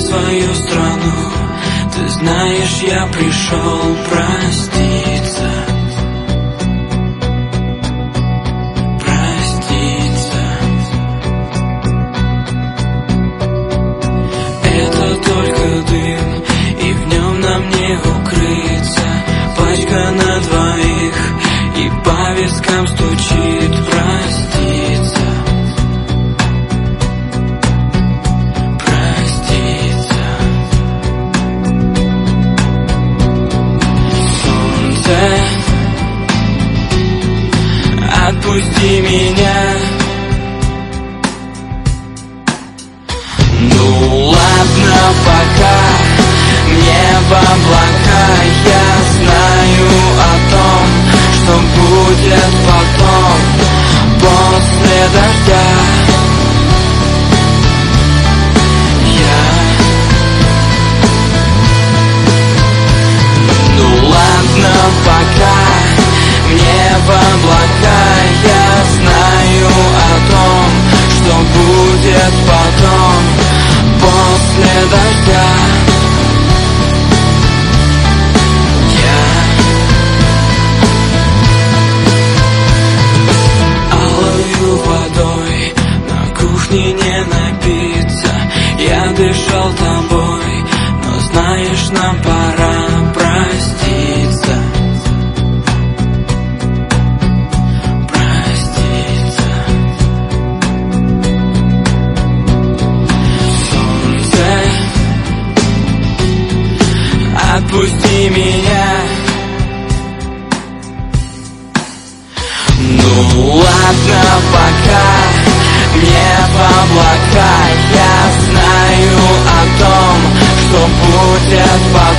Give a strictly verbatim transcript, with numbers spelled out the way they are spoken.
свою страну. Ты знаешь, я пришел проститься. Проститься. Это только дым, и в нем нам не укрыться. Пачка на двоих, и по вискам стучит проститься. Отпусти меня. Ну ладно, пока мне в облака. Я знаю о том, что будет потом, после дождя. Я Ну ладно, пока мне в облака. Я знаю о том, что будет потом, после дождя. Я алою водой на кухне не напиться. Я дышал тобой, но знаешь, нам пора проститься. Отпусти меня. Ну ладно, пока мне в облака. Я знаю о том, что будет потом.